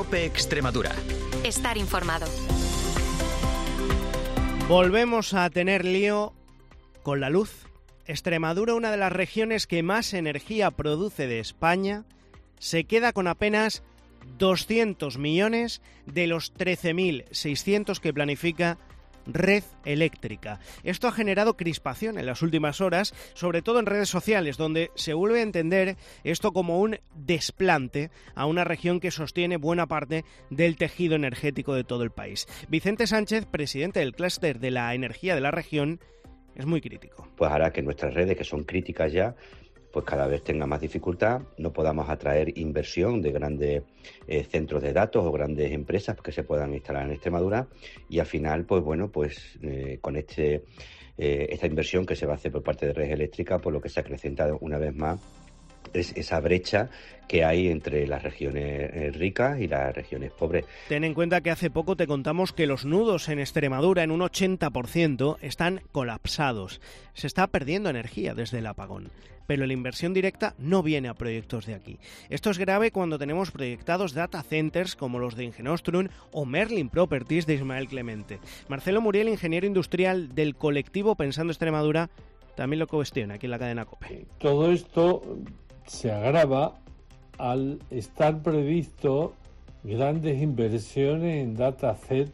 COPE Extremadura. Estar informado. Volvemos a tener lío con la luz. Extremadura, una de las regiones que más energía produce de España, se queda con apenas 200 millones de los 13.600 que planifica Red Eléctrica. Esto ha generado crispación en las últimas horas, sobre todo en redes sociales, donde se vuelve a entender esto como un desplante a una región que sostiene buena parte del tejido energético de todo el país. Vicente Sánchez, presidente del clúster de la energía de la región, es muy crítico. Pues hará que nuestras redes, que son críticas ya, pues cada vez tenga más dificultad, no podamos atraer inversión de grandes centros de datos o grandes empresas que se puedan instalar en Extremadura, y al final, pues bueno, pues con esta inversión que se va a hacer por parte de Red Eléctrica, pues lo que se acrecenta una vez más es esa brecha que hay entre las regiones ricas y las regiones pobres. Ten en cuenta que hace poco te contamos que los nudos en Extremadura en un 80% están colapsados. Se está perdiendo energía desde el apagón, pero la inversión directa no viene a proyectos de aquí. Esto es grave cuando tenemos proyectados data centers como los de Ingenostrum o Merlin Properties de Ismael Clemente. Marcelo Muriel, ingeniero industrial del colectivo Pensando Extremadura, también lo cuestiona aquí en la cadena COPE. Todo esto se agrava al estar previsto grandes inversiones en dataset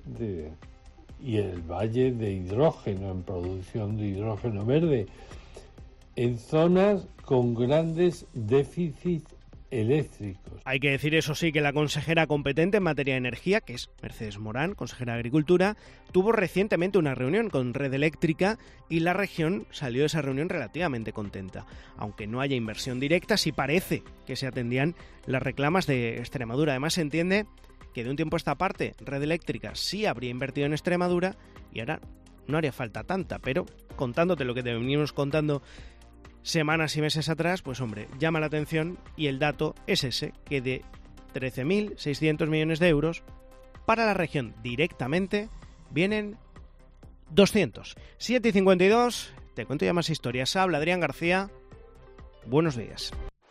y el valle de hidrógeno, en producción de hidrógeno verde, en zonas con grandes déficits eléctricos. Hay que decir, eso sí, que la consejera competente en materia de energía, que es Mercedes Morán, consejera de Agricultura, tuvo recientemente una reunión con Red Eléctrica y la región salió de esa reunión relativamente contenta. Aunque no haya inversión directa, sí parece que se atendían las reclamas de Extremadura. Además, se entiende que de un tiempo a esta parte Red Eléctrica sí habría invertido en Extremadura y ahora no haría falta tanta, pero contándote lo que te venimos contando semanas y meses atrás, pues hombre, llama la atención, y el dato es ese, que de 13.600 millones de euros para la región directamente vienen 200. 7:52, te cuento ya más historias. Habla Adrián García, buenos días.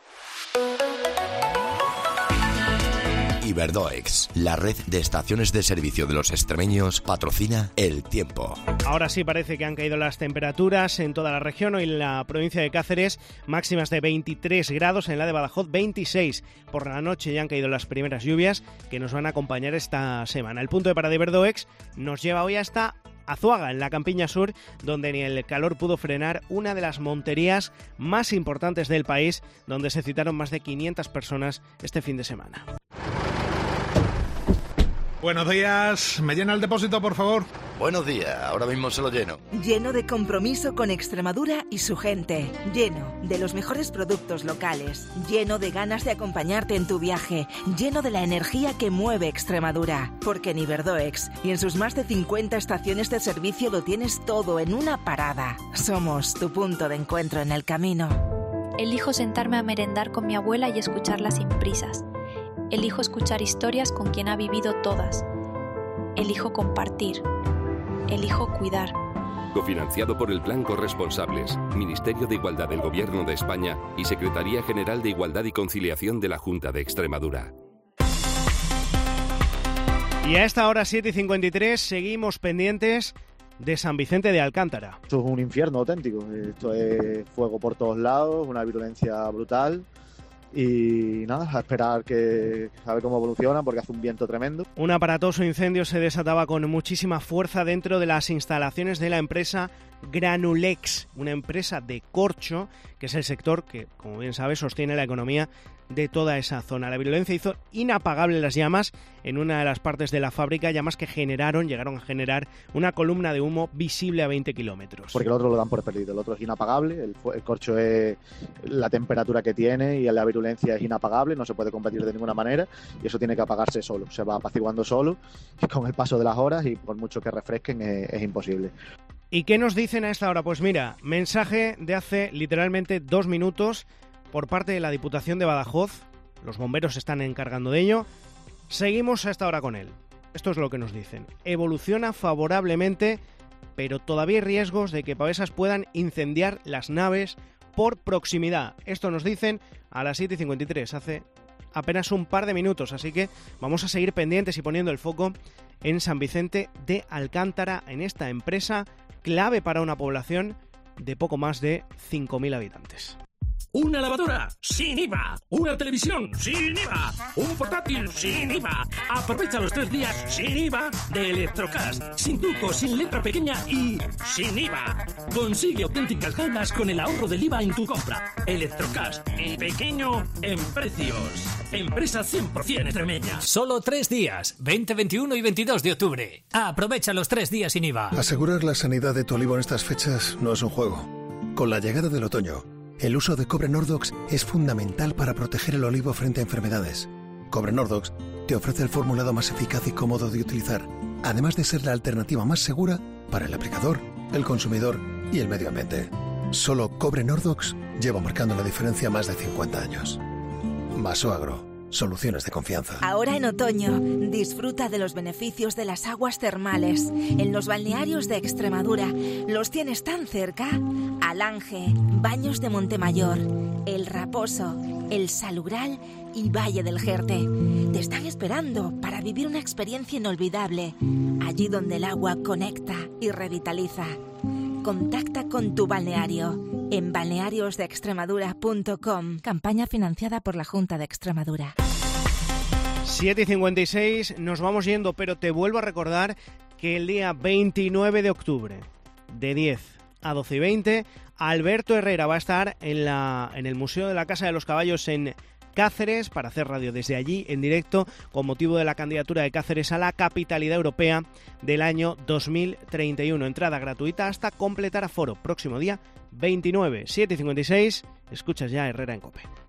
Iberdoex, la red de estaciones de servicio de los extremeños, patrocina El Tiempo. Ahora sí parece que han caído las temperaturas en toda la región. Hoy en la provincia de Cáceres, máximas de 23 grados, en la de Badajoz 26. Por la noche ya han caído las primeras lluvias que nos van a acompañar esta semana. El punto de parada de Iberdoex nos lleva hoy hasta Azuaga, en la Campiña Sur, donde ni el calor pudo frenar una de las monterías más importantes del país, donde se citaron más de 500 personas este fin de semana. Buenos días, ¿me llena el depósito, por favor? Buenos días, ahora mismo se lo lleno. Lleno de compromiso con Extremadura y su gente. Lleno de los mejores productos locales. Lleno de ganas de acompañarte en tu viaje. Lleno de la energía que mueve Extremadura. Porque en Iberdoex y en sus más de 50 estaciones de servicio lo tienes todo en una parada. Somos tu punto de encuentro en el camino. Elijo sentarme a merendar con mi abuela y escucharla sin prisas. Elijo escuchar historias con quien ha vivido todas. Elijo compartir. Elijo cuidar. Cofinanciado por el Plan Corresponsables, Ministerio de Igualdad del Gobierno de España y Secretaría General de Igualdad y Conciliación de la Junta de Extremadura. Y a esta hora 7:53 seguimos pendientes de San Vicente de Alcántara. Esto es un infierno auténtico. Esto es fuego por todos lados, una virulencia brutal. Y nada, a esperar a ver cómo evoluciona, porque hace un viento tremendo. Un aparatoso incendio se desataba con muchísima fuerza dentro de las instalaciones de la empresa Granulex, una empresa de corcho, que es el sector que, como bien sabes, sostiene la economía de toda esa zona. La virulencia hizo inapagables las llamas en una de las partes de la fábrica, llamas que llegaron a generar una columna de humo visible a 20 kilómetros. Porque el otro lo dan por perdido, el otro es inapagable, el corcho es la temperatura que tiene y la virulencia es inapagable, no se puede combatir de ninguna manera y eso tiene que apagarse solo, se va apaciguando solo y con el paso de las horas, y por mucho que refresquen es imposible. ¿Y qué nos dicen a esta hora? Pues mira, mensaje de hace literalmente 2 minutos por parte de la Diputación de Badajoz. Los bomberos se están encargando de ello. Seguimos a esta hora con él. Esto es lo que nos dicen. Evoluciona favorablemente, pero todavía hay riesgos de que pavesas puedan incendiar las naves por proximidad. Esto nos dicen a las 7:53, hace apenas un par de minutos, así que vamos a seguir pendientes y poniendo el foco en San Vicente de Alcántara, en esta empresa clave para una población de poco más de 5.000 habitantes. Una lavadora sin IVA, una televisión sin IVA, un portátil sin IVA. Aprovecha los 3 días sin IVA de Electrocast, sin trucos, sin letra pequeña y sin IVA. Consigue auténticas ganas con el ahorro del IVA en tu compra. Electrocast, el pequeño en precios. Empresa 100% extremeña. Solo 3 días, 20, 21 y 22 de octubre. Aprovecha los 3 días sin IVA. Asegurar la sanidad de tu olivo en estas fechas no es un juego. Con la llegada del otoño, el uso de cobre Nordox es fundamental para proteger el olivo frente a enfermedades. Cobre Nordox te ofrece el formulado más eficaz y cómodo de utilizar, además de ser la alternativa más segura para el aplicador, el consumidor y el medio ambiente. Solo Cobre Nordox lleva marcando la diferencia más de 50 años. Vasoagro. Soluciones de confianza. Ahora en otoño, disfruta de los beneficios de las aguas termales. En los balnearios de Extremadura los tienes tan cerca. Alange, Baños de Montemayor, El Raposo, El Salubral y Valle del Jerte. Te están esperando para vivir una experiencia inolvidable, allí donde el agua conecta y revitaliza. Contacta con tu balneario en balneariosdeextremadura.com. Campaña financiada por la Junta de Extremadura. 7:56, nos vamos yendo, pero te vuelvo a recordar que el día 29 de octubre, de 10 a 12:20, Alberto Herrera va a estar en el Museo de la Casa de los Caballos en Cáceres para hacer radio desde allí en directo con motivo de la candidatura de Cáceres a la capitalidad europea del año 2031. Entrada gratuita hasta completar aforo. Próximo día 29, 7:56. Escuchas ya Herrera en COPE.